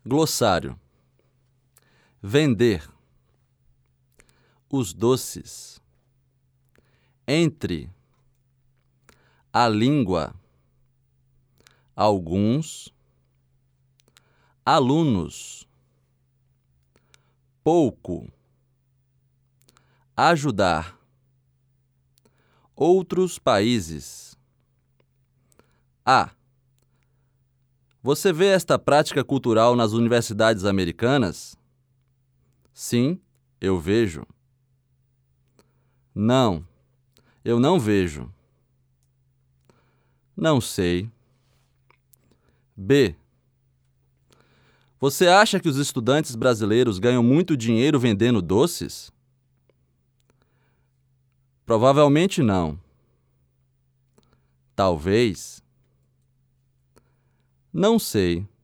Glossário. Vender. Os doces. Entre. A língua. Alguns. Alunos. Pouco. Ajudar. Outros países. A. Você vê esta prática cultural nas universidades americanas? Sim, eu vejo. Não, eu não vejo. Não sei. B. Você acha que os estudantes brasileiros ganham muito dinheiro vendendo doces? Provavelmente não. Talvez. Não sei.